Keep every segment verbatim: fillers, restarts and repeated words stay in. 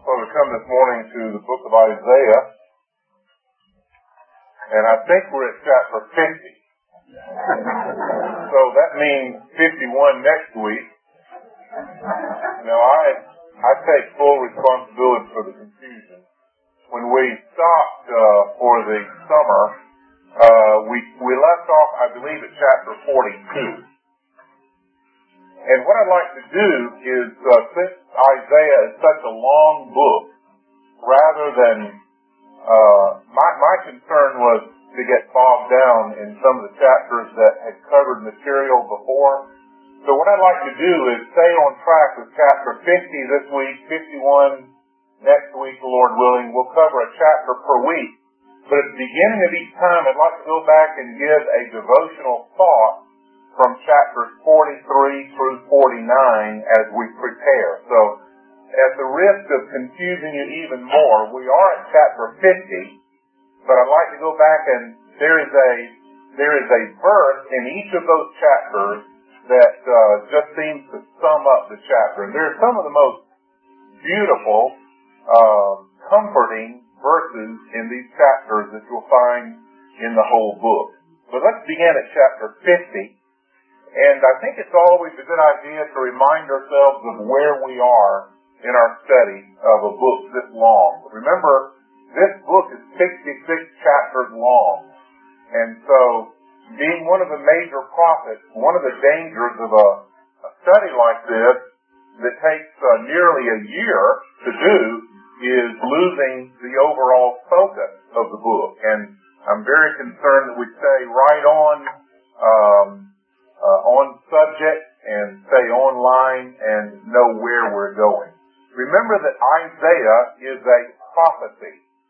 So we come this morning to the book of Isaiah, and I think we're at chapter fifty. So that means fifty-one next week. Now I I take full responsibility for the confusion. When we stopped uh, for the summer, uh, we we left off, I believe, at chapter forty-two. And what I'd like to do is, uh, since Isaiah is such a long book, rather than, uh, my, my concern was to get bogged down in some of the chapters that had covered material before. So what I'd like to do is stay on track with chapter fifty this week, fifty-one next week, the Lord willing. We'll cover a chapter per week. But at the beginning of each time, I'd like to go back and give a devotional thought from chapters forty-three through forty-nine as we prepare. So, at the risk of confusing you even more, we are at chapter fifty, but I'd like to go back and there is a there is a verse in each of those chapters that uh, just seems to sum up the chapter. And there are some of the most beautiful, uh, comforting verses in these chapters that you'll find in the whole book. So let's begin at chapter fifty. And I think it's always a good idea to remind ourselves of where we are in our study of a book this long. Remember, this book is sixty-six chapters long. And so, being one of the major prophets, one of the dangers of a, a study like this that takes uh, nearly a year to do is losing the overall focus of the book. And I'm very concerned that we stay right on um, Uh, on subject and stay online and know where we're going. Remember that Isaiah is a prophecy.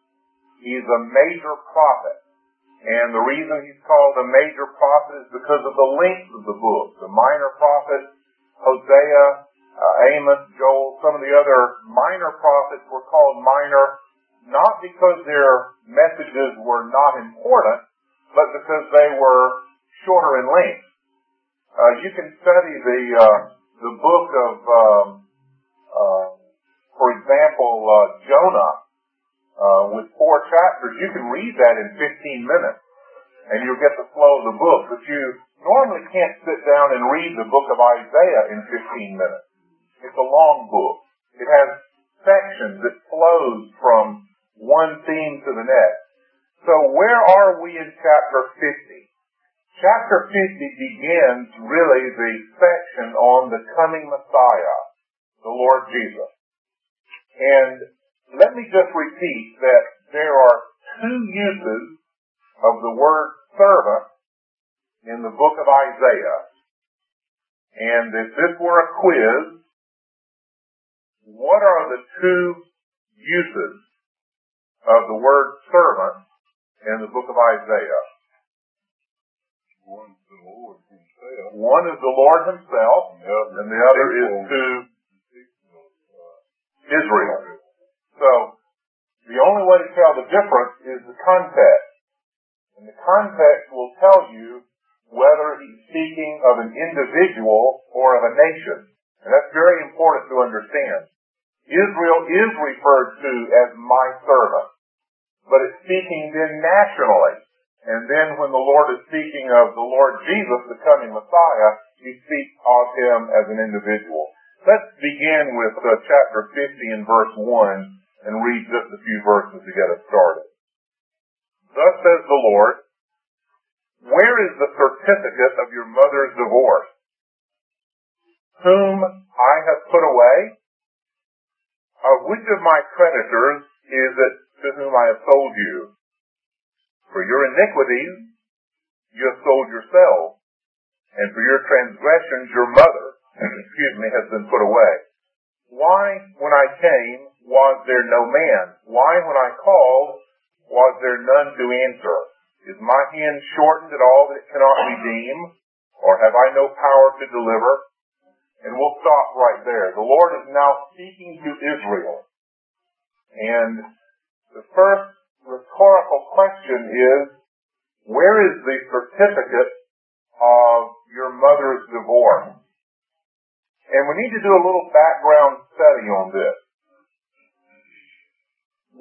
He's a major prophet. And the reason he's called a major prophet is because of the length of the book. The minor prophets, Hosea, uh, Amos, Joel, some of the other minor prophets were called minor not because their messages were not important, but because they were shorter in length. Uh, you can study the uh, the book of, um, uh, for example, uh, Jonah uh, with four chapters. You can read that in fifteen minutes, and you'll get the flow of the book. But you normally can't sit down and read the book of Isaiah in fifteen minutes. It's a long book. It has sections. It flows from one theme to the next. So where are we in chapter fifty? Chapter fifty begins really the section on the coming Messiah, the Lord Jesus. And let me just repeat that there are two uses of the word servant in the book of Isaiah. And if this were a quiz, what are the two uses of the word servant in the book of Isaiah? One is the Lord himself. One is the Lord himself, yep. and the other is to Israel. So, the only way to tell the difference is the context. And the context will tell you whether he's speaking of an individual or of a nation. And that's very important to understand. Israel is referred to as my servant, but it's speaking then nationally. And then when the Lord is speaking of the Lord Jesus, the coming Messiah, he speaks of him as an individual. Let's begin with uh, chapter fifty and verse one and read just a few verses to get us started. Thus says the Lord, where is the certificate of your mother's divorce, whom I have put away? Of which of my creditors is it to whom I have sold you? For your iniquities, you have sold yourselves, and for your transgressions, your mother, excuse me, has been put away. Why, when I came, was there no man? Why, when I called, was there none to answer? Is my hand shortened at all that it cannot redeem? Or have I no power to deliver? And we'll stop right there. The Lord is now speaking to Israel. And the first rhetorical question is, where is the certificate of your mother's divorce? And we need to do a little background study on this.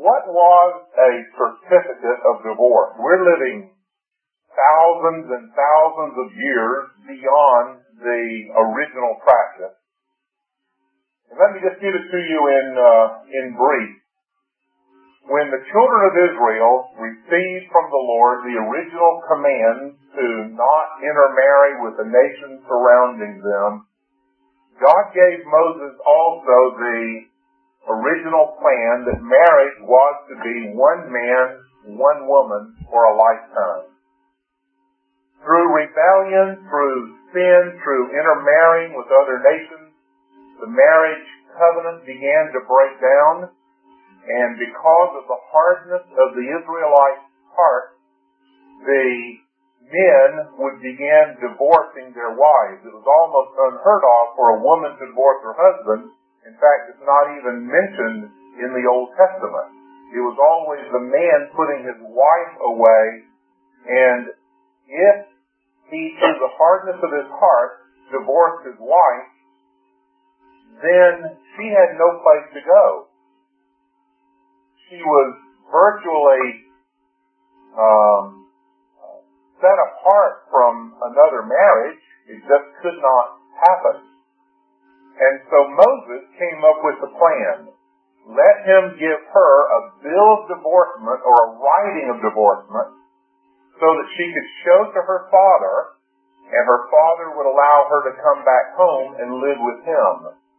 what was a certificate of divorce? We're living thousands and thousands of years beyond the original practice. And let me just give it to you in uh, in brief. When the children of Israel received from the Lord the original command to not intermarry with the nations surrounding them, God gave Moses also the original plan that marriage was to be one man, one woman for a lifetime. Through rebellion, through sin, through intermarrying with other nations, the marriage covenant began to break down, and because of the hardness of the Israelite heart, the men would begin divorcing their wives. It was almost unheard of for a woman to divorce her husband. In fact, it's not even mentioned in the Old Testament. It was always the man putting his wife away, and if he, through the hardness of his heart, divorced his wife, then she had no place to go. She was virtually um, set apart from another marriage. It just could not happen. And so Moses came up with the plan. Let him give her a bill of divorcement or a writing of divorcement so that she could show to her father, and her father would allow her to come back home and live with him.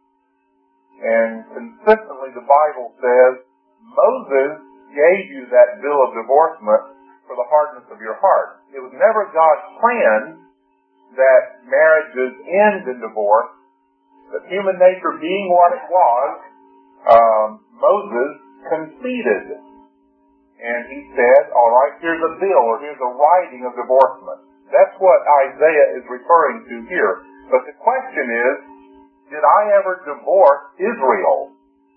And consistently the Bible says, Moses gave you that bill of divorcement for the hardness of your heart. It was never God's plan that marriages end in divorce. But human nature being what it was, um, Moses conceded. And he said, all right, here's a bill, or here's a writing of divorcement. That's what Isaiah is referring to here. But the question is, did I ever divorce Israel?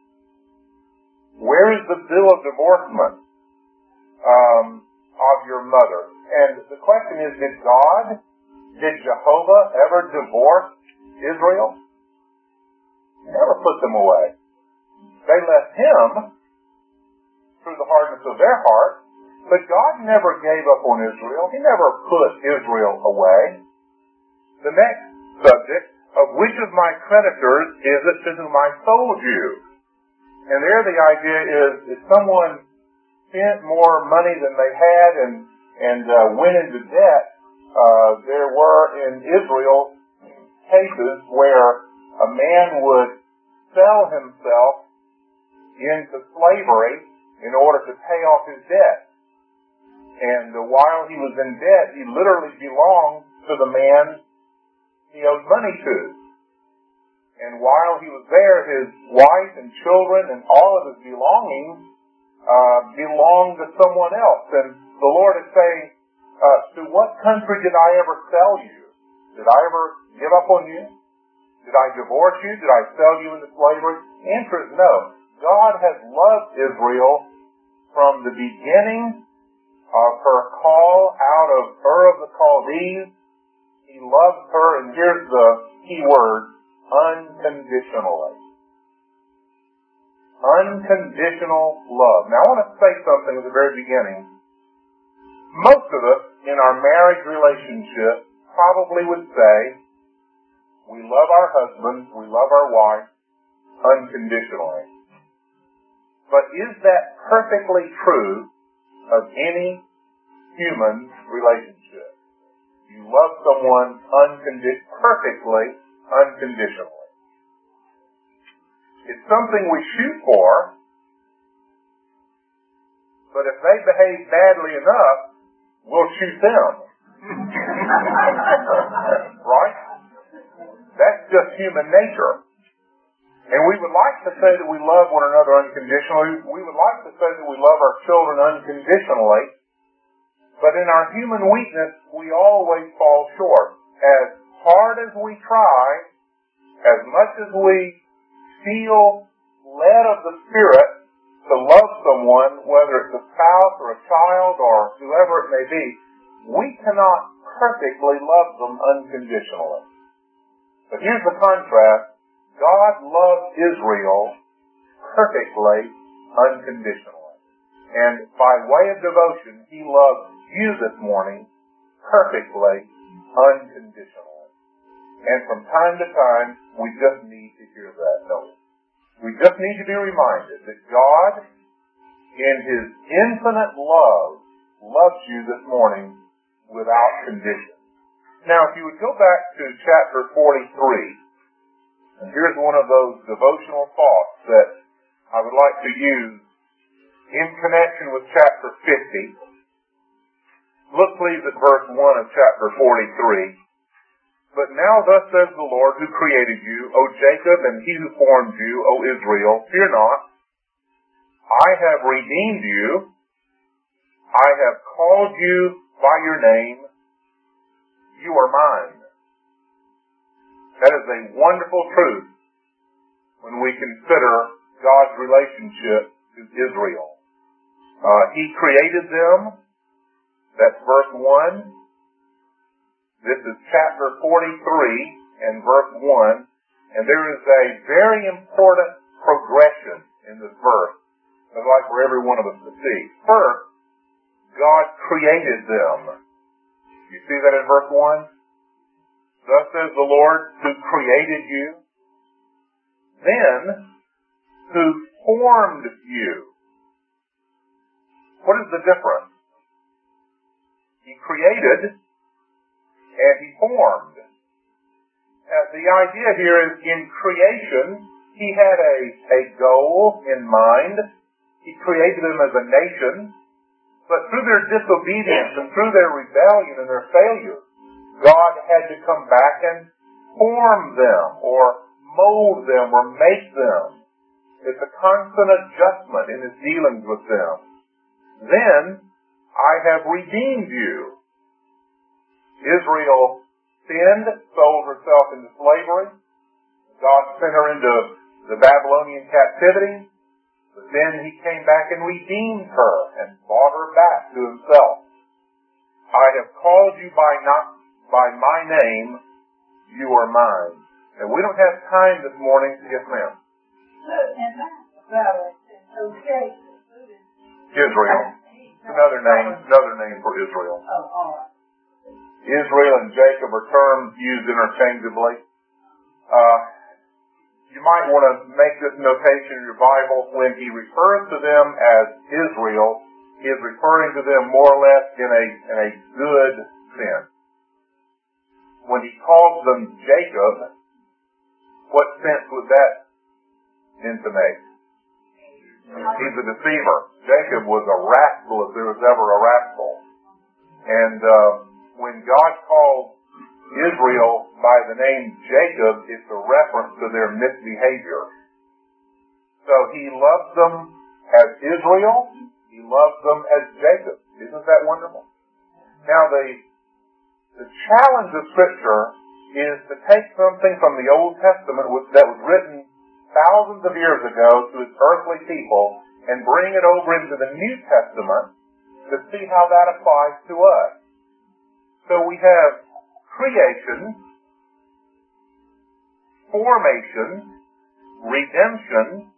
Where is the bill of divorcement um, of your mother? And the question is, did God, did Jehovah ever divorce Israel? He never put them away. They left him through the hardness of their heart, but God never gave up on Israel. He never put Israel away. The next subject, of which of my creditors is it to whom I sold you? And there the idea is, if someone spent more money than they had and, and uh, went into debt, uh, there were in Israel cases where a man would sell himself into slavery in order to pay off his debt. And uh, while he was in debt, he literally belonged to the man he owed money to. And while he was there, his wife and children and all of his belongings uh, belonged to someone else. And the Lord is saying, uh, to what country did I ever sell you? Did I ever give up on you? Did I divorce you? Did I sell you into slavery? The answer is no. God has loved Israel from the beginning of her call out of Ur of the Chaldees. He loves her, and here's the key word, unconditionally. Unconditional love. Now I want to say something at the very beginning. Most of us in our marriage relationship probably would say, we love our husband, we love our wife unconditionally. But is that perfectly true of any human relationship? You love someone uncondi- perfectly, unconditionally. It's something we shoot for, but if they behave badly enough, we'll shoot them. Right? That's just human nature. And we would like to say that we love one another unconditionally. We would like to say that we love our children unconditionally. But in our human weakness, we always fall short. As hard as we try, as much as we feel led of the Spirit to love someone, whether it's a spouse or a child or whoever it may be, we cannot perfectly love them unconditionally. But here's the contrast. God loved Israel perfectly, unconditionally. And by way of devotion, He loves you this morning perfectly, unconditionally. And from time to time, we just need to hear that, don't we? We just need to be reminded that God, in His infinite love, loves you this morning without condition. Now, if you would go back to chapter forty-three, and here's one of those devotional thoughts that I would like to use in connection with chapter fifty. Look please at verse one of chapter forty-three. But now thus says the Lord who created you, O Jacob, and He who formed you, O Israel, fear not. I have redeemed you. I have called you by your name. You are mine. That is a wonderful truth when we consider God's relationship to Israel. Uh, he created them. That's verse one. This is chapter forty-three and verse one. And there is a very important progression in this verse. I'd like for every one of us to see. First, God created them. You see that in verse one? Thus says the Lord who created you. Then, who formed you. What is the difference? He created and He formed. Uh, the idea here is in creation, He had a, a goal in mind. He created them as a nation. But through their disobedience and through their rebellion and their failure, God had to come back and form them or mold them or make them. It's a constant adjustment in His dealings with them. Then, I have redeemed you. Israel sinned, sold herself into slavery. God sent her into the Babylonian captivity. But then He came back and redeemed her and brought her back to Himself. I have called you by not by my name, you are mine. And we don't have time this morning to get them. Israel. Another name, another name for Israel. Israel and Jacob are terms used interchangeably. Uh, you might want to make this notation in your Bible. When He refers to them as Israel, He is referring to them more or less in a, in a good sense. When He calls them Jacob, what sense would that intimate? He's a deceiver. Jacob was a rascal if there was ever a rascal. And uh, when God called Israel by the name Jacob, it's a reference to their misbehavior. So He loves them as Israel. He loves them as Jacob. Isn't that wonderful? Now the The challenge of Scripture is to take something from the Old Testament that was written thousands of years ago to its earthly people and bring it over into the New Testament to see how that applies to us. So we have creation, formation, redemption,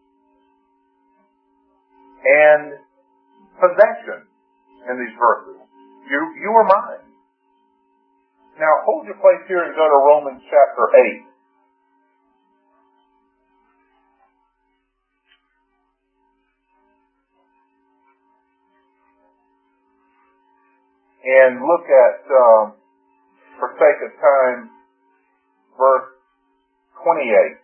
and possession in these verses. You, you are mine. Now, hold your place here and go to Romans chapter eight. And look at, um, for sake of time, verse twenty-eight.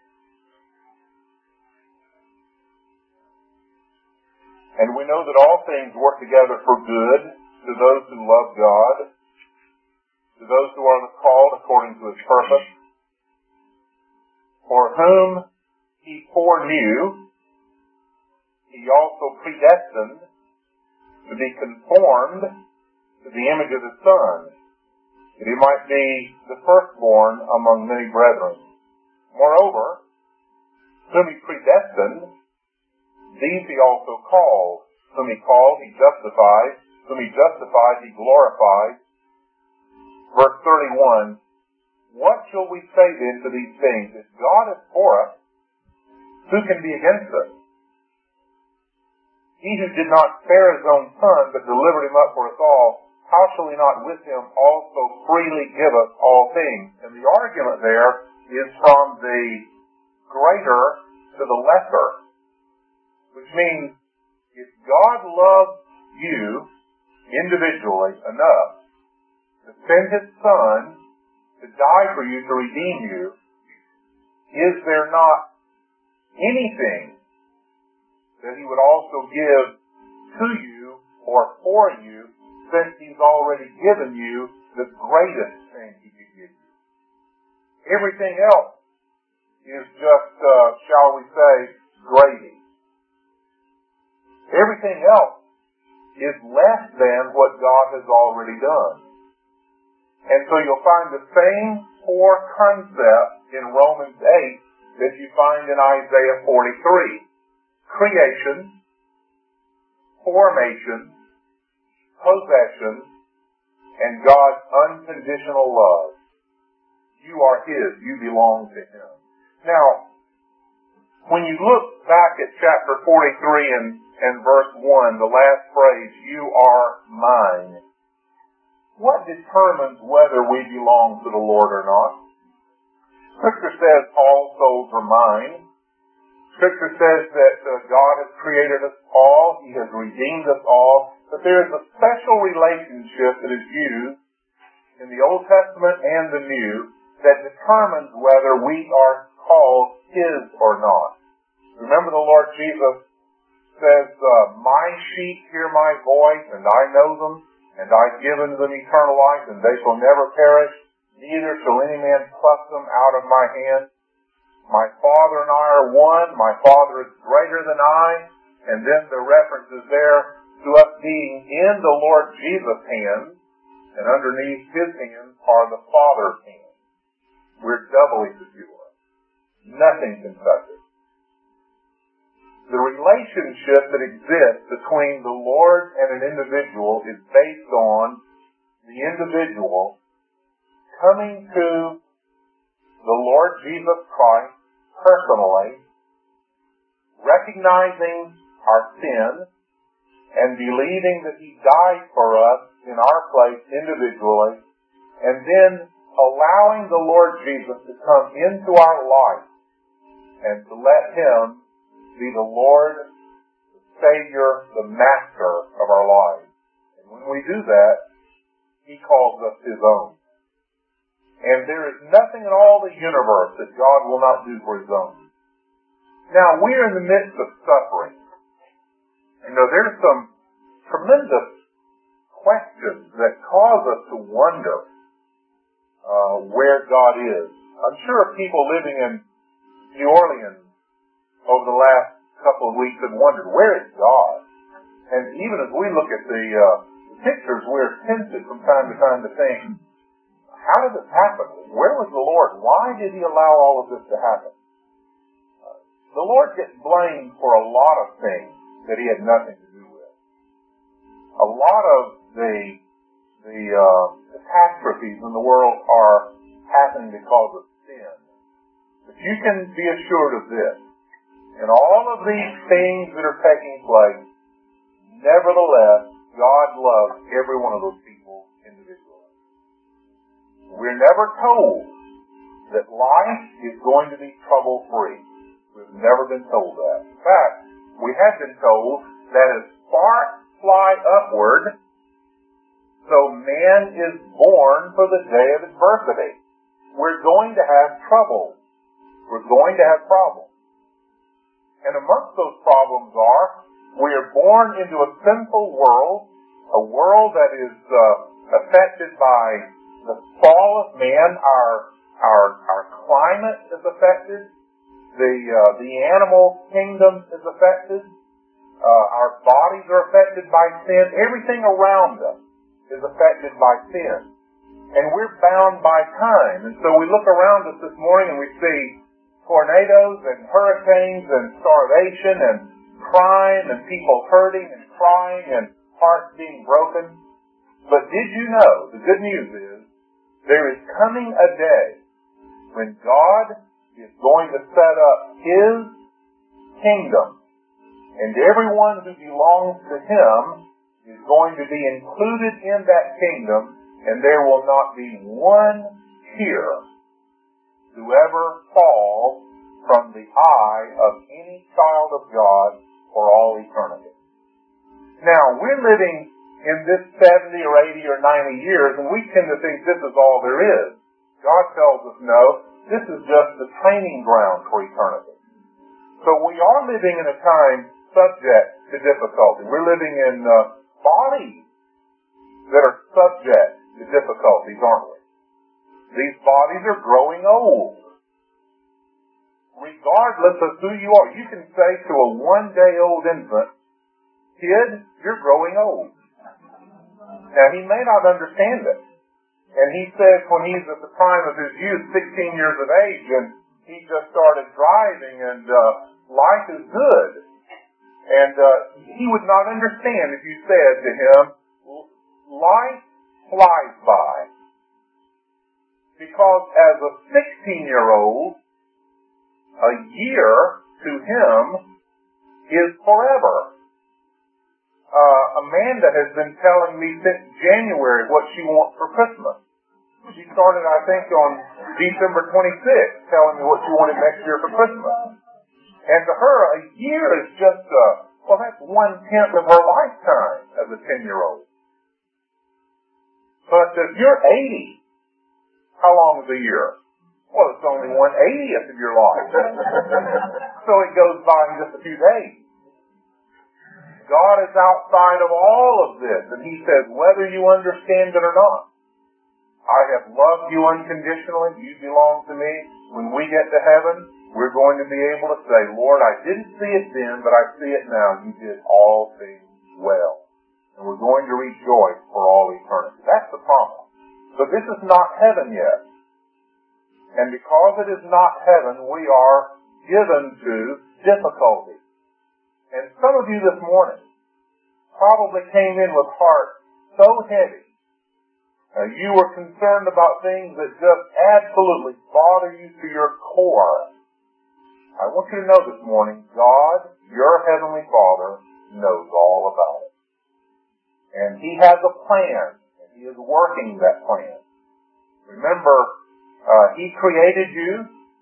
And we know that all things work together for good to those who love God, to those who are called according to His purpose, for whom He foreknew, He also predestined to be conformed to the image of His Son, that He might be the firstborn among many brethren. Moreover, whom He predestined, these He also called. Whom He called, He justified. Whom He justified, He glorified. Verse thirty-one, what shall we say then to these things? If God is for us, who can be against us? He He who did not spare his own Son, but delivered him up for us all, how shall he not with him also freely give us all things? And the argument there is from the greater to the lesser, which means if God loves you individually enough to send his Son to die for you, to redeem you, is there not anything that he would also give to you or for you, since he's already given you the greatest thing he could give you? Everything else is just, uh, shall we say, gravy. Everything else is less than what God has already done. And so you'll find the same four concepts in Romans eight that you find in Isaiah forty-three. Creation, formation, possession, and God's unconditional love. You are his. You belong to him. Now, when you look back at chapter forty-three and, and verse one, the last phrase, you are mine, what determines whether we belong to the Lord or not? Scripture says all souls are mine. Scripture says that uh, God has created us all. He has redeemed us all. But there is a special relationship that is used in the Old Testament and the New that determines whether we are called his or not. Remember the Lord Jesus says, uh, my sheep hear my voice, and I know them, and I've given them eternal life, and they shall never perish, neither shall any man pluck them out of my hand. My Father and I are one. My Father is greater than I. And then the reference is there to us being in the Lord Jesus' hands, and underneath his hands are the Father's hands. We're doubly secure. Nothing can touch it. The relationship that exists between the Lord and an individual is based on the individual coming to the Lord Jesus Christ personally, recognizing our sin, and believing that he died for us in our place individually, and then allowing the Lord Jesus to come into our life and to let him be the Lord, the Savior, the Master of our lives. And when we do that, he calls us his own. And there is nothing in all the universe that God will not do for his own. Now, we're in the midst of suffering. You know, there's some tremendous questions that cause us to wonder uh, where God is. I'm sure people living in New Orleans over the last couple of weeks have wondered, where is God? And even as we look at the, uh, the pictures, we're tempted from time to time to think, how did this happen? Where was the Lord? Why did he allow all of this to happen? Uh, the Lord gets blamed for a lot of things that he had nothing to do with. A lot of the the uh, catastrophes in the world are happening because of sin. But you can be assured of this. In all of these things that are taking place, nevertheless, God loves every one of those people individually. We're never told that life is going to be trouble-free. We've never been told that. In fact, we have been told that as sparks fly upward, so man is born for the day of adversity. We're going to have trouble. We're going to have problems. And amongst those problems are, we are born into a sinful world, a world that is uh, affected by the fall of man. Our our our climate is affected. The uh, the animal kingdom is affected. Uh, our bodies are affected by sin. Everything around us is affected by sin. And we're bound by time. And so we look around us this morning and we see tornadoes and hurricanes and starvation and crime and people hurting and crying and hearts being broken. But did you know, the good news is, there is coming a day when God is going to set up his kingdom And everyone who belongs to him is going to be included in that kingdom, and there will not be one tear to ever fall from the eye of any child of God for all eternity. Now, we're living in this seventy or eighty or ninety years, and we tend to think this is all there is. God tells us, no, this is just the training ground for eternity. So we are living in a time subject to difficulty. We're living in uh, bodies that are subject to difficulties, aren't we? These bodies are growing old. Regardless of who you are, you can say to a one-day-old infant, kid, you're growing old. Now, he may not understand it. And he says when he's at the prime of his youth, sixteen years of age, and he just started driving and uh, life is good. And uh, he would not understand if you said to him, life flies by. Because as a sixteen-year-old, a year to him is forever. Uh, Amanda has been telling me since January what she wants for Christmas. She started, I think, on December twenty-sixth, telling me what she wanted next year for Christmas. And to her, a year is just, uh, well, that's one-tenth of her lifetime as a ten-year-old. But if you're eighty, how long is a year? Well, it's only one-eightieth of your life. So it goes by in just a few days. God is outside of all of this, and he says, whether you understand it or not, I have loved you unconditionally, you belong to me. When we get to heaven, we're going to be able to say, Lord, I didn't see it then, but I see it now. You did all things well. And we're going to rejoice for all eternity. That's the promise. But this is not heaven yet. And because it is not heaven, we are given to difficulty. And some of you this morning probably came in with hearts so heavy. Uh, you were concerned about things that just absolutely bother you to your core. I want you to know this morning, God, your Heavenly Father, knows all about it. And he has a plan, and he is working that plan. Remember, uh, he created you.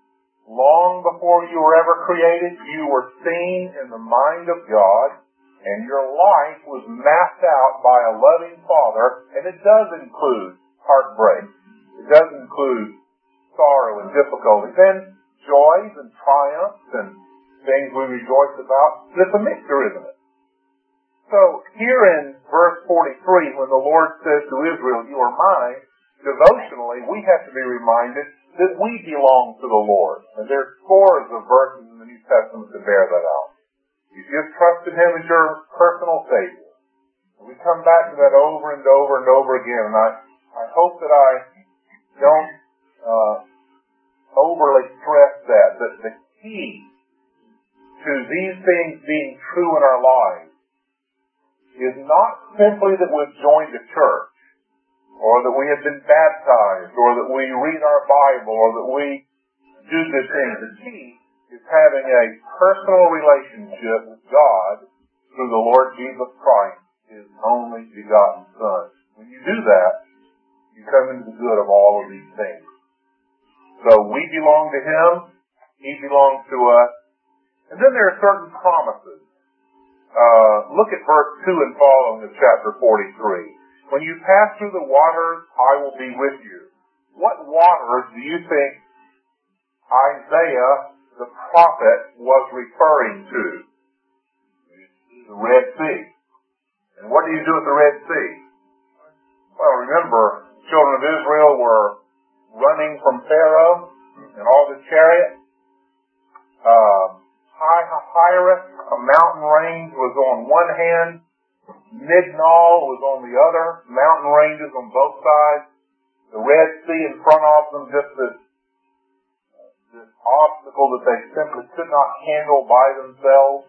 Long before you were ever created, you were seen in the mind of God, and your life was mapped out by a loving Father, and it does include heartbreak. It does include sorrow and difficulty. Then joys and triumphs and things we rejoice about. But it's a mixture, isn't it? So here in verse forty-three, when the Lord says to Israel, you are mine, devotionally, we have to be reminded that we belong to the Lord. And there's scores of verses in the New Testament to bear that out. You just trusted him as your personal Savior. And we come back to that over and over and over again. And I, I hope that I don't uh, overly stress that, that the key to these things being true in our lives is not simply that we've joined a church, or that we have been baptized, or that we read our Bible, or that we do good things. The key is having a personal relationship with God through the Lord Jesus Christ, his only begotten Son. When you do that, you come into the good of all of these things. So we belong to him, he belongs to us. And then there are certain promises. Uh, look at verse two and following of chapter forty-three. When you pass through the waters, I will be with you. What waters do you think Isaiah, the prophet, was referring to? The Red Sea. And what do you do at the Red Sea? Well, remember, children of Israel were running from Pharaoh and all the chariots. Uh, Hi-Hireth, a mountain range, was on one hand. Midnal was on the other. Mountain ranges on both sides. The Red Sea in front of them, just this, this obstacle that they simply could not handle by themselves.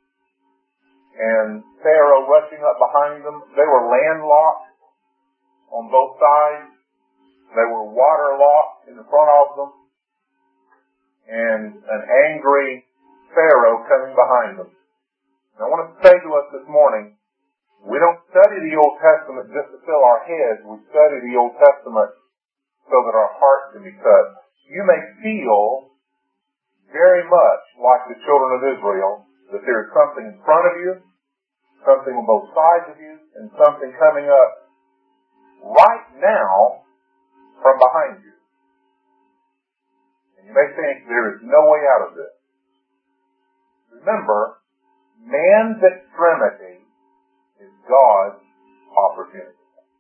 And Pharaoh rushing up behind them. They were landlocked on both sides. They were waterlocked in the front of them. And an angry Pharaoh coming behind them. And I want to say to us this morning, we don't study the Old Testament just to fill our heads. We study the Old Testament so that our hearts can be touched. You may feel very much like the children of Israel, that there is something in front of you, something on both sides of you, and something coming up right now from behind you. And you may think there is no way out of this. Remember, man's extremity is God's opportunity.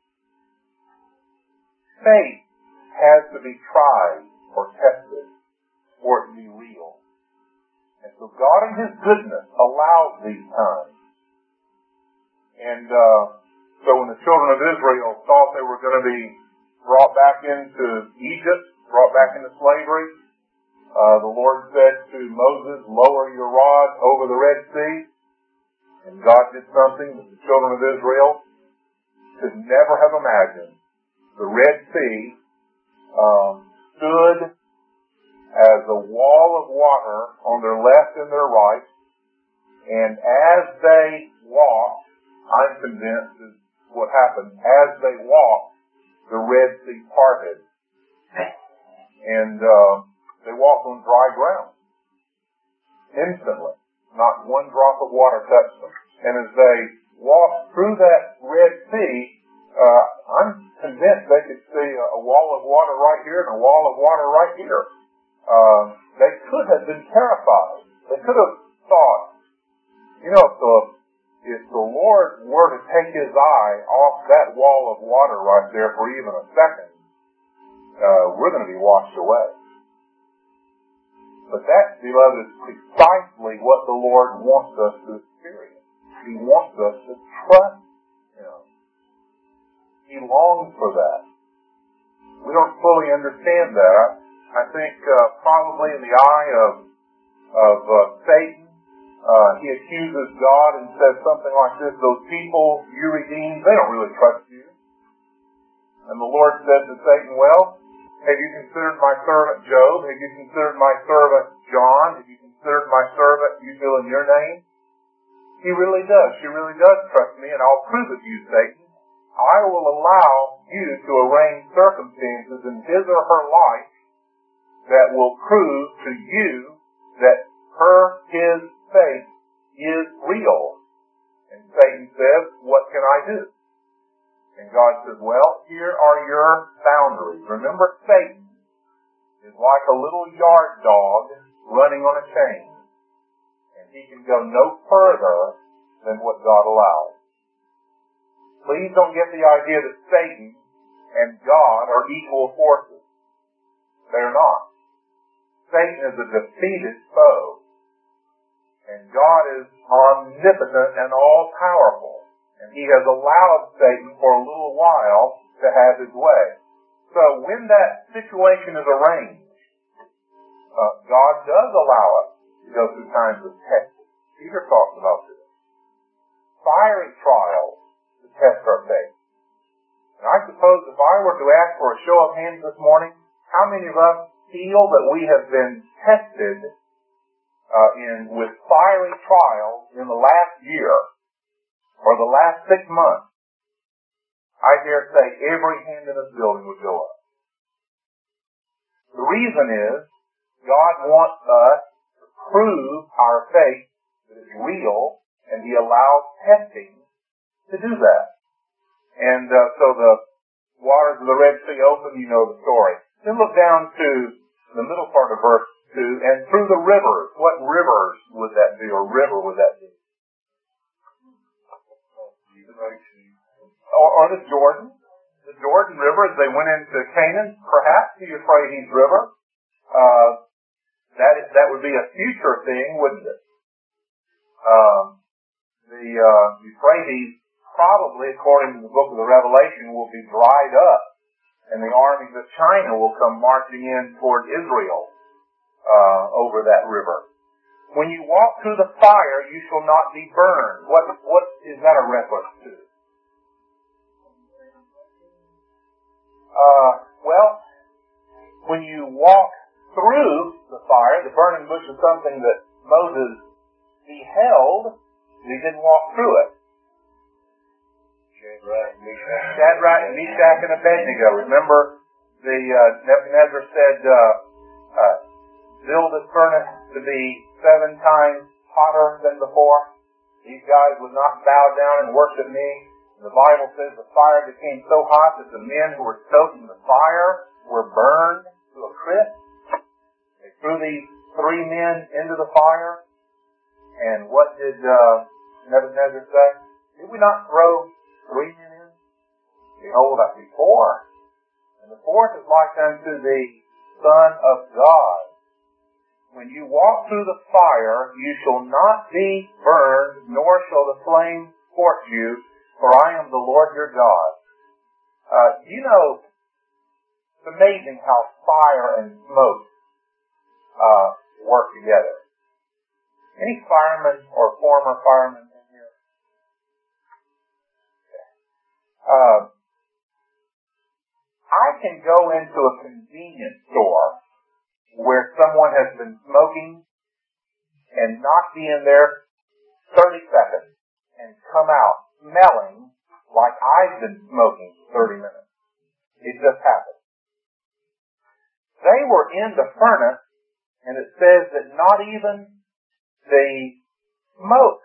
Faith has to be tried or tested for it to be real. And so God in His goodness allows these times. And uh, so when the children of Israel thought they were going to be brought back into Egypt, brought back into slavery, uh, the Lord said to Moses, lower your rod over the Red Sea. And God did something that the children of Israel could never have imagined. The Red Sea um, stood as a wall of water on their left and their right. And as they walked, I'm convinced is what happened. As they walked, the Red Sea parted. And uh, they walked on dry ground. Instantly. Not one drop of water touched them. And as they walked through that Red Sea, uh, I'm convinced they could see a, a wall of water right here and a wall of water right here. Uh, they could have been terrified. They could have thought, you know, if the, if the Lord were to take His eye off that wall of water right there for even a second, uh, we're going to be washed away. But that, beloved, is precisely what the Lord wants us to experience. He wants us to trust Him. He longs for that. We don't fully understand that. I, I think uh, probably in the eye of of uh, Satan, uh, he accuses God and says something like this: those people you redeemed, they don't really trust you. And the Lord said to Satan, well, have you considered my servant Job? Have you considered my servant John? Have you considered my servant you fill in your name? He really does. She really does trust me, and I'll prove it to you, Satan. I will allow you to arrange circumstances in his or her life that will prove to you that her, his faith is real. And Satan says, what can I do? And God says, well, here are your boundaries. Remember, Satan is like a little yard dog running on a chain. And he can go no further than what God allows. Please don't get the idea that Satan and God are equal forces. They're not. Satan is a defeated foe. And God is omnipotent and all-powerful. And He has allowed Satan for a little while to have his way. So when that situation is arranged, uh, God does allow us to go through times of testing. Peter talks about this. Fiery trials to test our faith. And I suppose if I were to ask for a show of hands this morning, how many of us feel that we have been tested uh, in with fiery trials in the last year or the last six months? I dare say every hand in this building would go up. The reason is God wants us to prove our faith that it's real, and He allows testing to do that. And uh, so the waters of the Red Sea open, you know the story. Then look down to the middle part of verse two, and through the rivers. What rivers would that be, or river would that be? Or, or the Jordan. The Jordan River, as they went into Canaan, perhaps the Euphrates River. Uh, that is, that would be a future thing, wouldn't it? Um, the uh, Euphrates, probably, according to the book of the Revelation, will be dried up, and the armies of China will come marching in toward Israel uh, over that river. When you walk through the fire, you shall not be burned. What what is that a reference to? Uh, well, when you walk through the fire, the burning bush is something that Moses beheld, he didn't walk through it. Shadrach, Meshach, and Abednego. Remember, the uh, Nebuchadnezzar said, uh, uh, build this furnace to be seven times hotter than before. These guys would not bow down and worship me. The Bible says the fire became so hot that the men who were stoked in the fire were burned to a crisp. They threw these three men into the fire. And what did uh, Nebuchadnezzar say? Did we not throw three men in? Behold, I see four. And the fourth is like unto the Son of God. When you walk through the fire, you shall not be burned, nor shall the flame scorch you, for I am the Lord your God. Uh, you know, it's amazing how fire and smoke uh, work together. Any firemen or former firemen in here? Okay. Uh, I can go into a convenience store where someone has been smoking and not be in there thirty seconds and come out smelling like I've been smoking thirty minutes. It just happened. They were in the furnace, and it says that not even the smoke.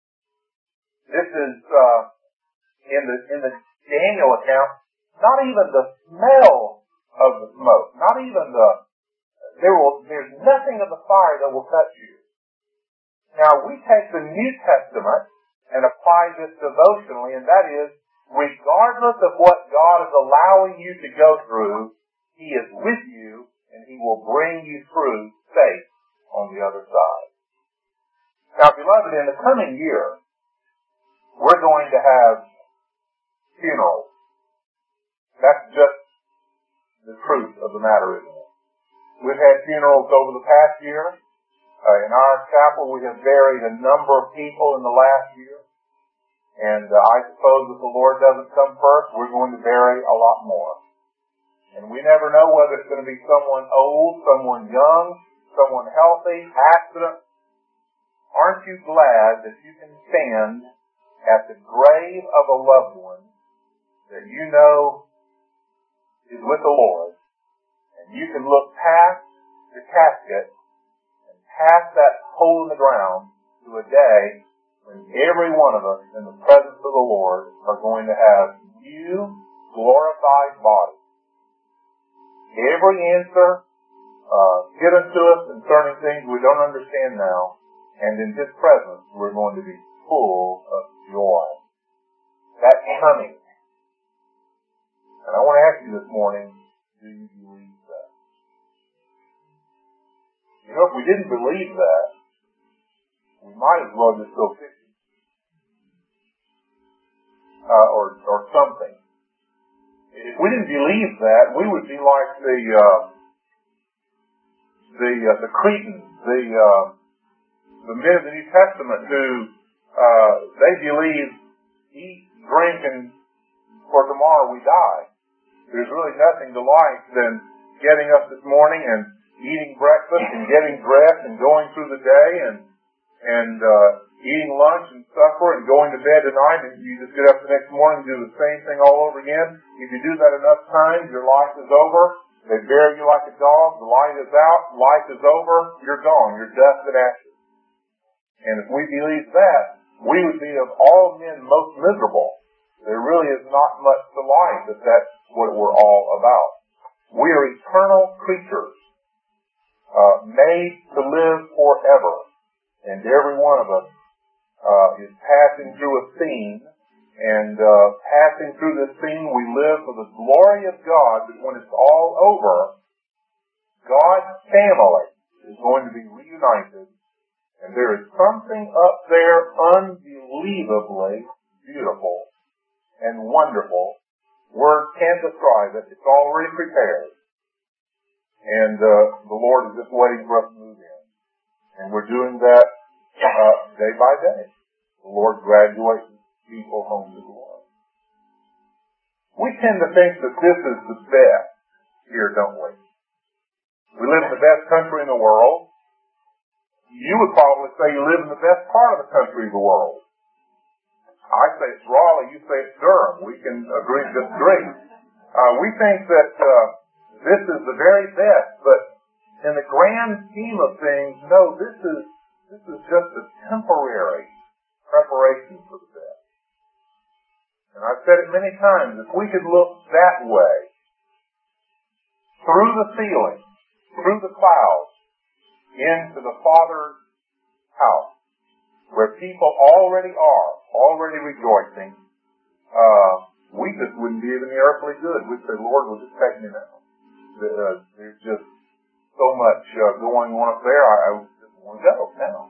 This is uh, in the in the Daniel account. Not even the smell of the smoke. Not even the there will there's nothing of the fire that will touch you. Now we take the New Testament and apply this devotionally, and that is, regardless of what God is allowing you to go through, He is with you and He will bring you through safe on the other side. Now, beloved, in the coming year, we're going to have funerals. That's just the truth of the matter, isn't it? We've had funerals over the past year. Uh, in our chapel, we have buried a number of people in the last year. And uh, I suppose if the Lord doesn't come first, we're going to bury a lot more. And we never know whether it's going to be someone old, someone young, someone healthy, accident. Aren't you glad that you can stand at the grave of a loved one that you know is with the Lord, and you can look past the casket and past that hole in the ground to a day when every one of us in the presence of the Lord are going to have new, glorified bodies. Every answer uh, given to us concerning things we don't understand now, and in His presence we're going to be full of joy. That's coming. And I want to ask you this morning, do you believe that? You know, if we didn't believe that, we might as well just go fishing. Uh, or, or something. If we didn't believe that, we would be like the, uh, the, uh, the Cretans, the, uh, the men of the New Testament who, uh, they believe eat, drink, and for tomorrow we die. There's really nothing to like than getting up this morning and eating breakfast and getting dressed and going through the day and and uh, eating lunch and supper and going to bed tonight, and you just get up the next morning and do the same thing all over again. If you do that enough times, your life is over. They bury you like a dog. The light is out. Life is over. You're gone. You're dust and ashes. And if we believe that, we would be of all men most miserable. There really is not much to life if that's what we're all about. We are eternal creatures, uh, made to live forever. And every one of us uh, is passing through a scene, and uh, passing through this scene, we live for the glory of God, that when it's all over, God's family is going to be reunited, and there is something up there unbelievably beautiful and wonderful. Words can't describe it. It's already prepared. And uh, the Lord is just waiting for us to move in. And we're doing that uh, day by day. The Lord graduates people home to glory. We tend to think that this is the best here, don't we? We live in the best country in the world. You would probably say you live in the best part of the country of the world. I say it's Raleigh, you say it's Durham. We can agree to disagree. Uh, we think that uh, this is the very best, but in the grand scheme of things, no, this is this is just a temporary preparation for the best. And I've said it many times, if we could look that way, through the ceiling, through the clouds, into the Father's house, where people already are, already rejoicing, uh, we just wouldn't be even the earthly good. We'd say, Lord, will just take me now. Uh, there's just so much uh, going on up there, I, I just want to go now.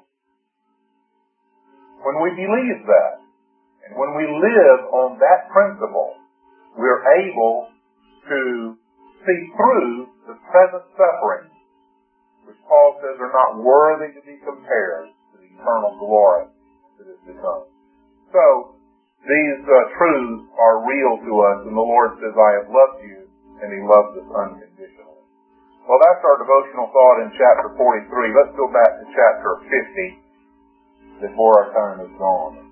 When we believe that, and when we live on that principle, we're able to see through the present suffering, which Paul says are not worthy to be compared to the eternal glory that is to come. So, these uh, truths are real to us, and the Lord says, I have loved you, and He loves us unconditionally. Well, that's our devotional thought in chapter forty-three. Let's go back to chapter fifty before our time is gone.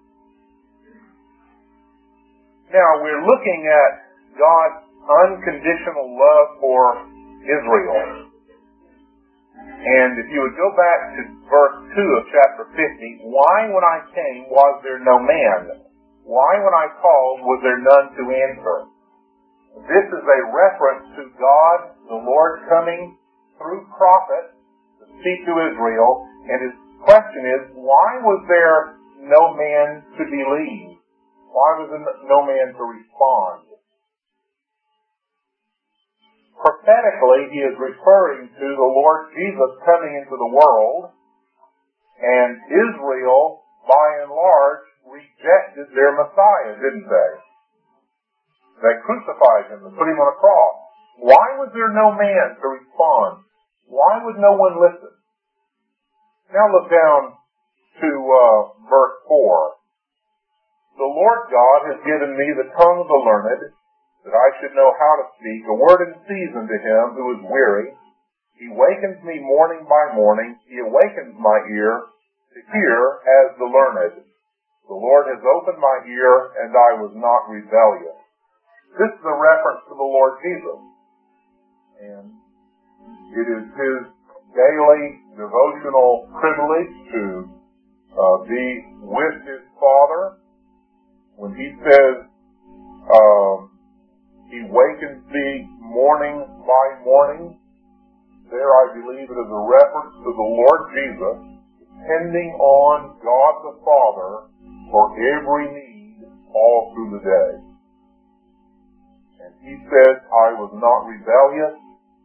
Now, we're looking at God's unconditional love for Israel. And if you would go back to verse two of chapter fifty, why when I came was there no man? Why when I called was there none to answer? This is a reference to God, the Lord, coming through prophets to speak to Israel, and his question is, why was there no man to believe? Why was there no man to respond? Prophetically, he is referring to the Lord Jesus coming into the world, and Israel, by and large, rejected their Messiah, didn't they? They crucified him and put him on a cross. Why was there no man to respond? Why would no one listen? Now look down to uh, verse four. The Lord God has given me the tongue of the learned, that I should know how to speak a word in season to him who is weary. He wakens me morning by morning. He awakens my ear to hear as the learned. The Lord has opened my ear, and I was not rebellious. This is a reference to the Lord Jesus. And it is his daily devotional privilege to uh, be with his Father. When he says, um, he wakens me morning by morning, there I believe it is a reference to the Lord Jesus depending on God the Father for every need all through the day. And he says, I was not rebellious.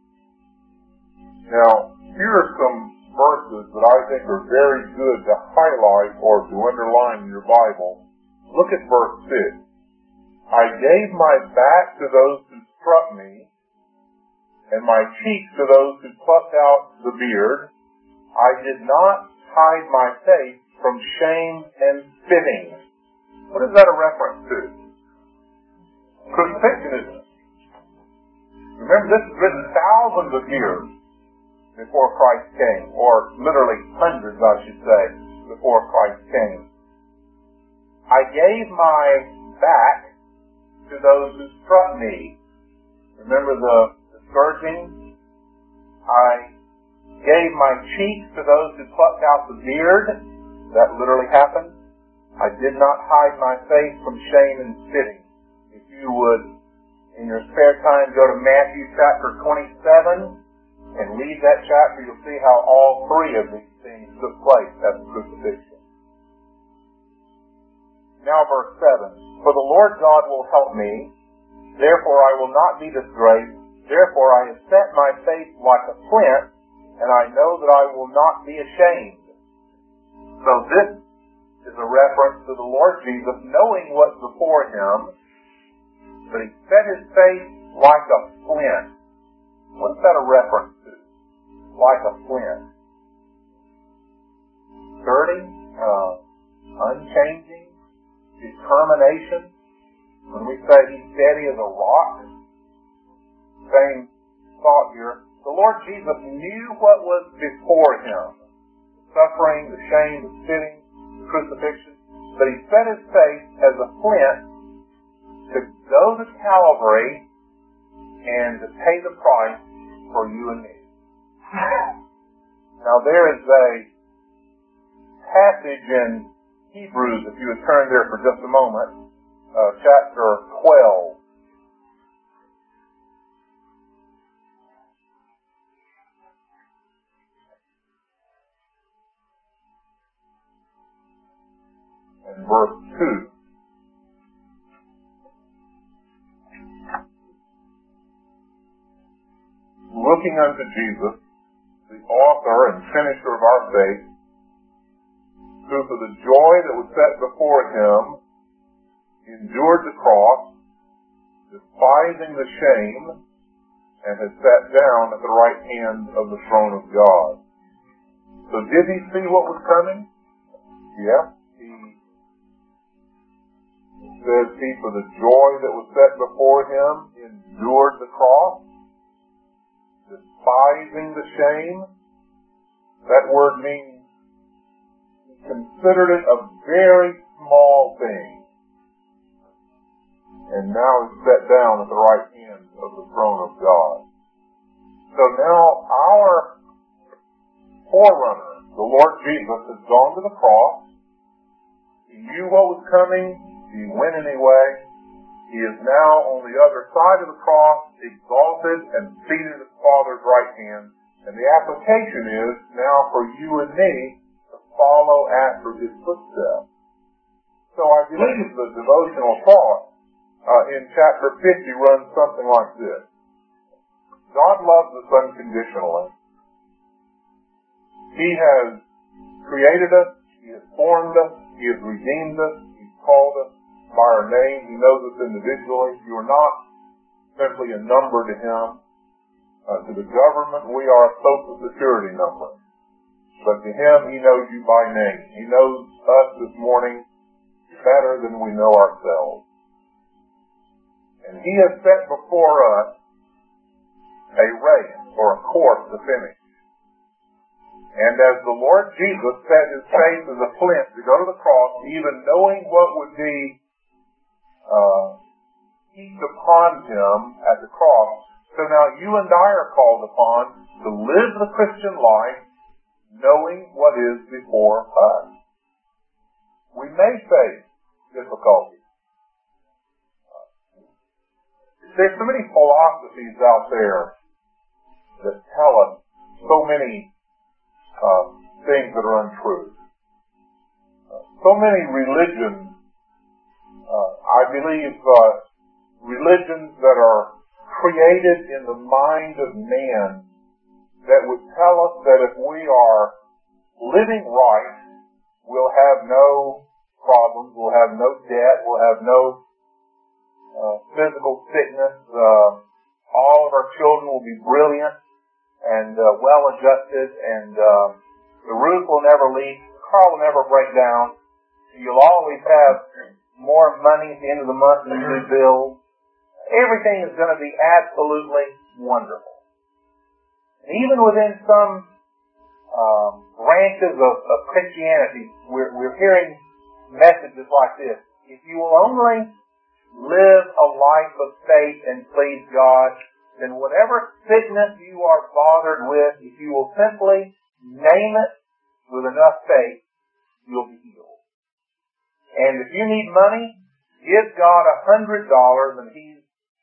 Now, here are some verses that I think are very good to highlight or to underline in your Bible. Look at verse six. I gave my back to those who struck me, and my cheek to those who plucked out the beard. I did not hide my face from shame and spitting. What is that a reference to? Crucifixion, isn't it? Remember, this is written thousands of years before Christ came, or literally hundreds, I should say, before Christ came. I gave my back to those who struck me. Remember the, the scourging? I gave my cheek to those who plucked out the beard. That literally happened. I did not hide my face from shame and spitting. If you would, in your spare time, go to Matthew chapter twenty-seven and read that chapter, you'll see how all three of these things took place at the crucifixion. Now verse seven. For the Lord God will help me, therefore I will not be disgraced. Therefore I have set my face like a flint, and I know that I will not be ashamed. So this is a reference to the Lord Jesus knowing what's before him, but he set his face like a flint. What's that a reference to? Like a flint. Sturdy, uh, unchanging, determination. When we say he's steady as a rock, same thought here. The Lord Jesus knew what was before him. The suffering, the shame, the spitting, the crucifixion. but he set his face as a flint to go to Calvary and to pay the price for you and me. Now there is a passage in Hebrews, if you would turn there for just a moment, uh, chapter twelve. And verse two. Looking unto Jesus, the author and finisher of our faith, who for the joy that was set before him endured the cross, despising the shame, and has sat down at the right hand of the throne of God. So did he see what was coming? Yeah. He says he, for the joy that was set before him, endured the cross, despising the shame. That word means he considered it a very small thing, and now is set down at the right hand of the throne of God. So now our forerunner, the Lord Jesus, has gone to the cross. He knew what was coming. He went anyway. He is now on the other side of the cross, exalted and seated at the Father's right hand. And the application is now for you and me to follow after his footsteps. So I believe the devotional thought uh, in chapter fifty runs something like this. God loves us unconditionally. He has created us. He has formed us. He has redeemed us. He's called us by our name. He knows us individually. You are not simply a number to him. Uh, to the government, we are a social security number. But to him, he knows you by name. He knows us this morning better than we know ourselves. And he has set before us a race or a course to finish. And as the Lord Jesus set his face as a flint to go to the cross, even knowing what would be uh, heaped upon him at the cross, so now you and I are called upon to live the Christian life knowing what is before us. We may face difficulties. There's so many philosophies out there that tell us so many uh, things that are untrue. Uh, so many religions, uh, I believe, uh, religions that are created in the mind of man that would tell us that if we are living right, we'll have no problems, we'll have no debt, we'll have no uh, physical sickness, uh, all of our children will be brilliant and uh, well-adjusted, and uh, the roof will never leak, the car will never break down, you'll always have more money at the end of the month than you bills. Everything is going to be absolutely wonderful. And even within some um, branches of, of Christianity, we're, we're hearing messages like this. If you will only live a life of faith and please God, then whatever sickness you are bothered with, if you will simply name it with enough faith, you'll be healed. And if you need money, give God a hundred dollars and He's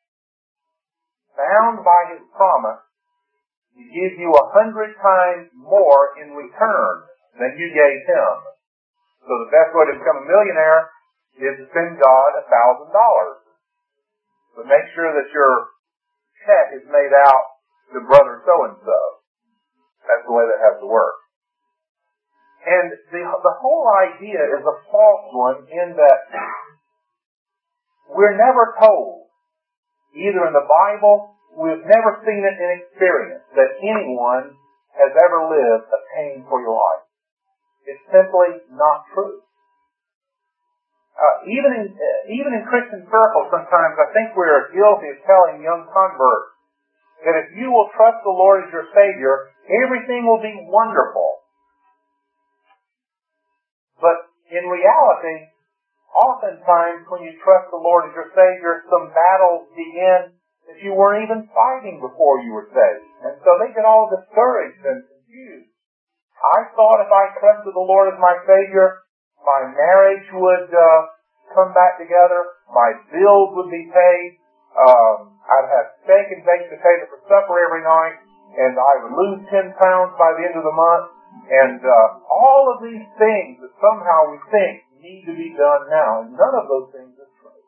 bound by his promise to give you a hundred times more in return than you gave him. So the best way to become a millionaire is to send God a thousand dollars. But make sure that your check is made out to brother so-and-so. That's the way that has to work. And the, the whole idea is a false one in that we're never told, either in the Bible, we've never seen it in experience, that anyone has ever lived a pain-free life. It's simply not true. Uh, even in uh, even in Christian circles, sometimes I think we're guilty of telling young converts that if you will trust the Lord as your Savior, everything will be wonderful. But in reality, oftentimes when you trust the Lord as your Savior, some battles begin that you weren't even fighting before you were saved. And so they get all discouraged and confused. I thought if I trusted the Lord as my Savior, my marriage would uh, come back together, my bills would be paid, um, I'd have steak and baked potato for supper every night, and I would lose ten pounds by the end of the month, and uh, all of these things that somehow we think need to be done now, and none of those things are true.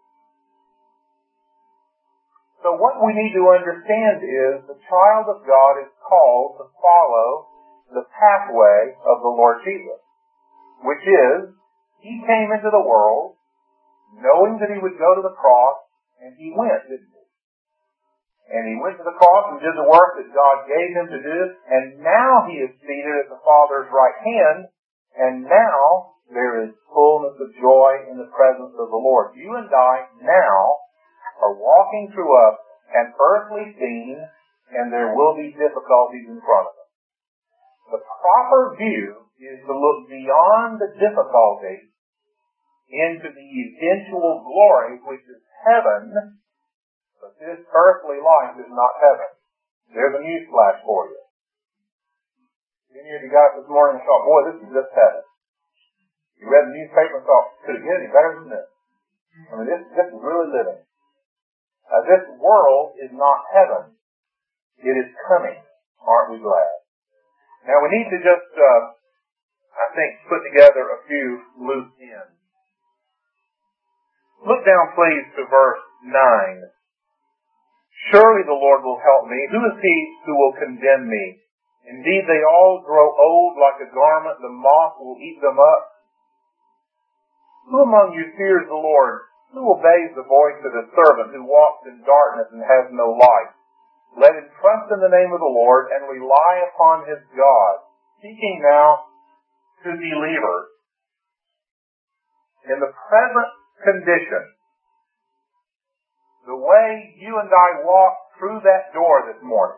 So what we need to understand is the child of God is called to follow the pathway of the Lord Jesus, which is, He came into the world knowing that He would go to the cross, and He went, didn't He? And He went to the cross and did the work that God gave Him to do, and now He is seated at the Father's right hand, and now there is fullness of joy in the presence of the Lord. You and I now are walking through a, an earthly scene, and there will be difficulties in front of us. The proper view is to look beyond the difficulty into the eventual glory, which is heaven, but this earthly life is not heaven. There's a news flash for you. Any of you got up this morning and thought, boy, this is just heaven. You read the newspaper and thought, could it get any better than this? I mean, this, this is really living. Uh, this world is not heaven. It is coming. Aren't we glad? Now, we need to just, uh, I think, put together a few loose ends. Look down, please, to verse nine. Surely the Lord will help me. Who is he who will condemn me? Indeed, they all grow old like a garment. The moth will eat them up. Who among you fears the Lord? Who obeys the voice of his servant, who walks in darkness and has no light? Let him trust in the name of the Lord and rely upon his God. Speaking now to believers, in the present condition, the way you and I walk through that door this morning,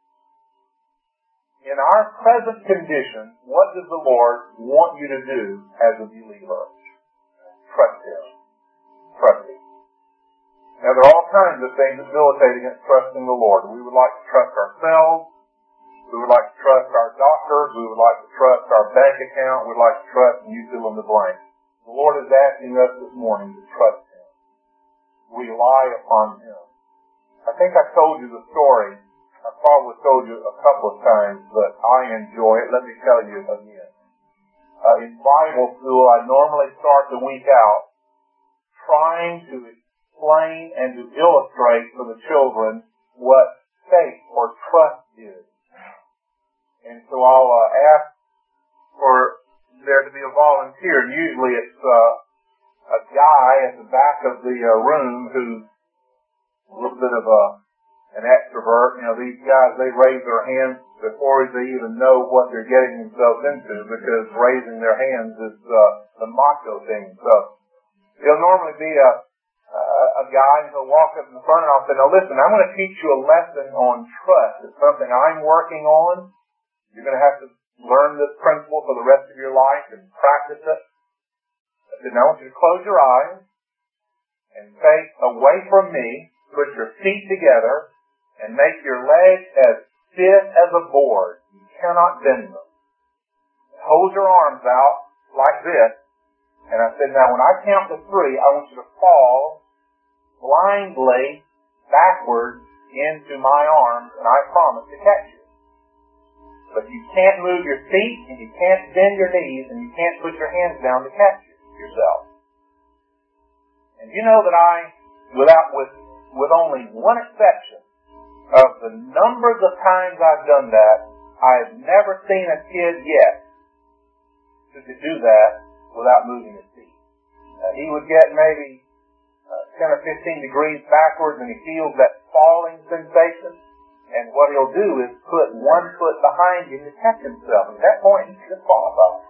in our present condition, what does the Lord want you to do as a believer? Trust Him. Trust Him. Now, there are all kinds of things that militate against trusting the Lord. We would like to trust ourselves. We would like to trust our doctors. We would like to trust our bank account. We'd like to trust, and you fill in the blank. The Lord is asking us this morning to trust Him. Rely upon Him. I think I told you the story. I probably told you a couple of times, but I enjoy it. Let me tell you again. Uh, in Bible school, I normally start the week out trying to explain and to illustrate for the children what faith or trust is. And so I'll uh, ask for there to be a volunteer. And usually it's uh, a guy at the back of the uh, room who's a little bit of a an extrovert. You know, these guys, they raise their hands before they even know what they're getting themselves into, because raising their hands is uh, the macho thing. So it'll normally be a uh, a guy who'll walk up in the front and I'll say, now listen, I'm going to teach you a lesson on trust. It's something I'm working on. You're going to have to learn this principle for the rest of your life and practice it. I said, now I want you to close your eyes and face away from me, put your feet together, and make your legs as stiff as a board. You cannot bend them. Hold your arms out like this. And I said, now when I count to three, I want you to fall blindly backwards into my arms, and I promise to catch you. But you can't move your feet, and you can't bend your knees, and you can't put your hands down to catch yourself. And you know that I, without with with only one exception, of the numbers of times I've done that, I've never seen a kid yet who could do that without moving his feet. Uh, he would get maybe uh, ten or fifteen degrees backwards, and he feels that falling sensation. And what he'll do is put one foot behind him to catch himself. At that point, he just falls off.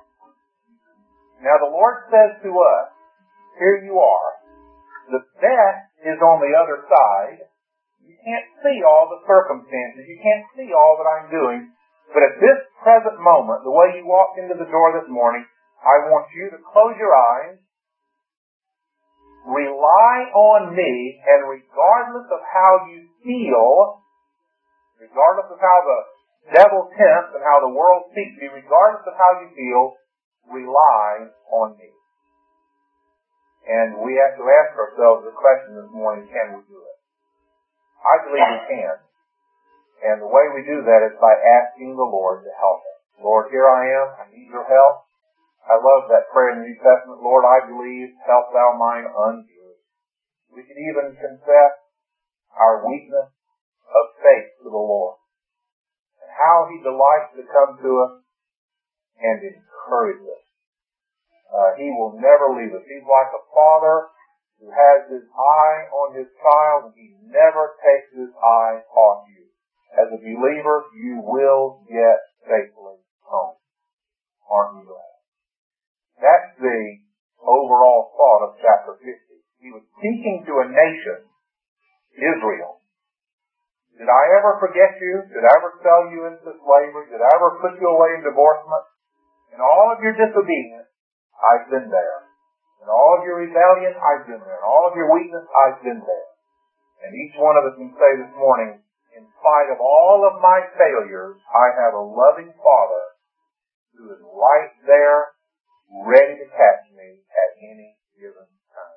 Now the Lord says to us, here you are. The best is on the other side. You can't see all the circumstances. You can't see all that I'm doing. But at this present moment, the way you walked into the door this morning, I want you to close your eyes rely on me, and regardless of how you feel, regardless of how the devil tempts and how the world seeks you, regardless of how you feel, rely on me. And we have to ask ourselves the question this morning, can we do it? I believe we can. And the way we do that is by asking the Lord to help us. Lord, here I am. I need your help. I love that prayer in the New Testament. Lord, I believe. Help thou mine unbelief. We can even confess our weakness of faith to the Lord. And how he delights to come to us and encourage us. Uh, he will never leave us. He's like a father who has his eye on his child, and he never takes his eye off you. As a believer, you will get safely home. Aren't you glad? That's the overall thought of chapter fifty. He was speaking to a nation, Israel. Did I ever forget you? Did I ever sell you into slavery? Did I ever put you away in divorcement? In all of your disobedience, I've been there. In all of your rebellion, I've been there. In all of your weakness, I've been there. And each one of us can say this morning, in spite of all of my failures, I have a loving Father who is right there, ready to catch me at any given time.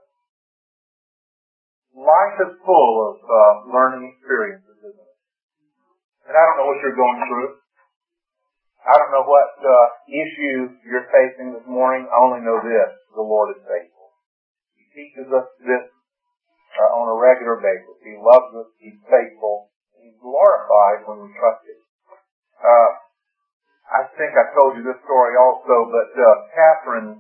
Life is full of uh, learning experiences, isn't it? And I don't know what you're going through. I don't know what uh, issues you're facing this morning. I only know this: the Lord is faithful. He teaches us this uh, on a regular basis. He loves us. He's faithful. He's glorified when we trust Him. Uh, I think I told you this story also, but uh, Catherine,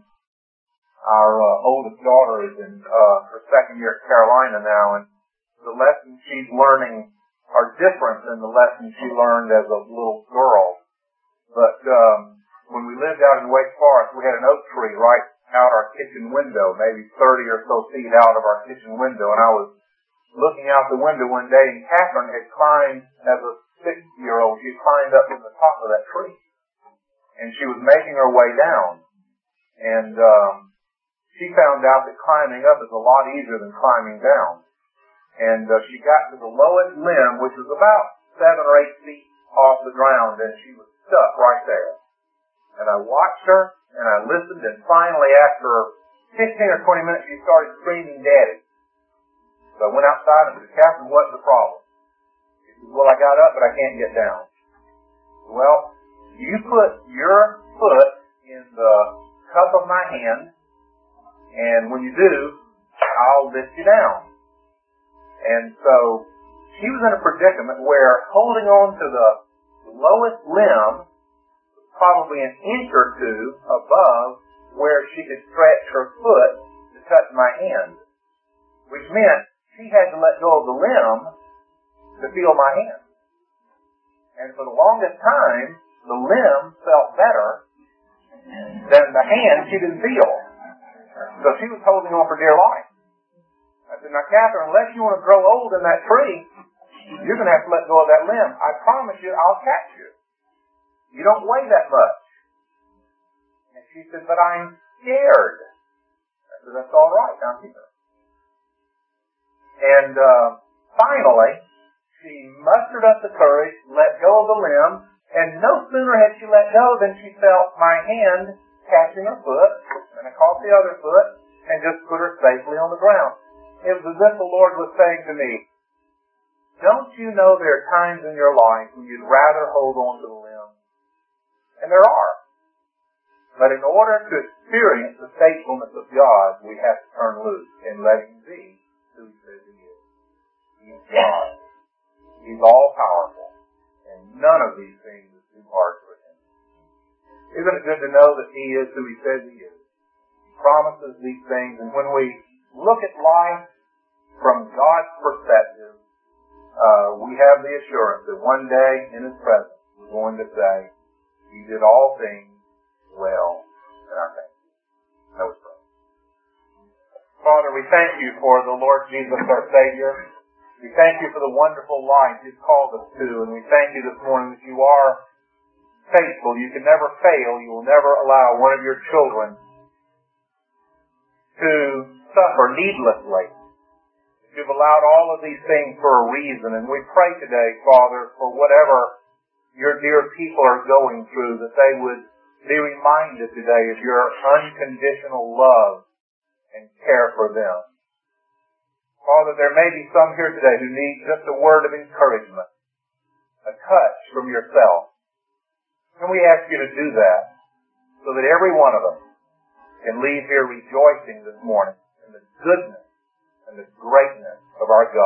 our uh, oldest daughter, is in uh, her second year at Carolina now, and the lessons she's learning are different than the lessons she learned as a little girl. But um, when we lived out in Wake Forest, we had an oak tree right out our kitchen window, maybe thirty or so feet out of our kitchen window, and I was looking out the window one day, and Catherine had climbed, as a six-year-old, she had climbed up to the top of that tree. And she was making her way down. And um, she found out that climbing up is a lot easier than climbing down. And uh, she got to the lowest limb, which was about seven or eight feet off the ground, and she was stuck right there. And I watched her, and I listened, and finally, after fifteen or twenty minutes, she started screaming, "Daddy." So I went outside and said, "Catherine, what's the problem?" She said, "Well, I got up, but I can't get down." Well, you put your foot in the cup of my hand, and when you do, I'll lift you down. And so she was in a predicament where holding on to the lowest limb was probably an inch or two above where she could stretch her foot to touch my hand, which meant she had to let go of the limb to feel my hand. And for the longest time, the limb felt better than the hand she didn't feel. So she was holding on for dear life. I said, "Now, Catherine, unless you want to grow old in that tree, you're going to have to let go of that limb. I promise you, I'll catch you. You don't weigh that much." And she said, "But I'm scared." I said, "That's all right. I'm here." And uh, finally, she mustered up the courage, let go of the limb, and no sooner had she let go than she felt my hand catching her foot, and I caught the other foot, and just put her safely on the ground. It was as if the Lord was saying to me, "Don't you know there are times in your life when you'd rather hold on to the limb?" And there are. But in order to experience the faithfulness of God, we have to turn loose and let Him be who He says He is. He's God. He's all-powerful. And none of these things is too hard for Him. Isn't it good to know that He is who He says He is? He promises these things, and when we look at life from God's perspective, uh, we have the assurance that one day in His presence we're going to say, "You did all things well, and I thank you." That was right. Father, we thank you for the Lord Jesus, our Savior. We thank you for the wonderful life You've called us to, and we thank you this morning that You are faithful. You can never fail. You will never allow one of Your children to suffer needlessly. You've allowed all of these things for a reason, and we pray today, Father, for whatever your dear people are going through, that they would be reminded today of your unconditional love and care for them. Father, there may be some here today who need just a word of encouragement, a touch from yourself. And we ask you to do that so that every one of us can leave here rejoicing this morning in the goodness and the greatness of our God.